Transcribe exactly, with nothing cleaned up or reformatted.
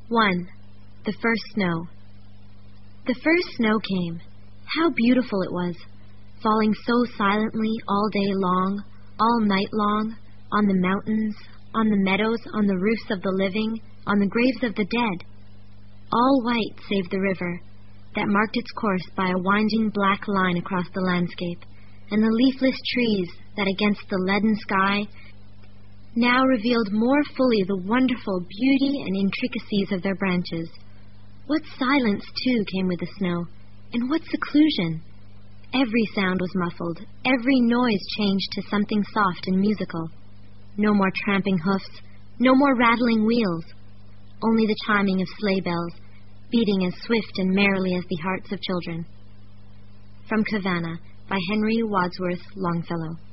one. The First Snow. The first snow came. How beautiful it was, falling so silently all day long, all night long, on the mountains, on the meadows, on the roofs of the living, on the graves of the dead. All white save the river, that marked its course by a winding black line across the landscape, and the leafless trees that against the leaden sky now revealed more fully the wonderful beauty and intricacies of their branches. What silence, too, came with the snow, and what seclusion! Every sound was muffled, every noise changed to something soft and musical. No more tramping hoofs, no more rattling wheels, only the chiming of sleigh bells, beating as swift and merrily as the hearts of children. From Cavanna, by Henry Wadsworth Longfellow.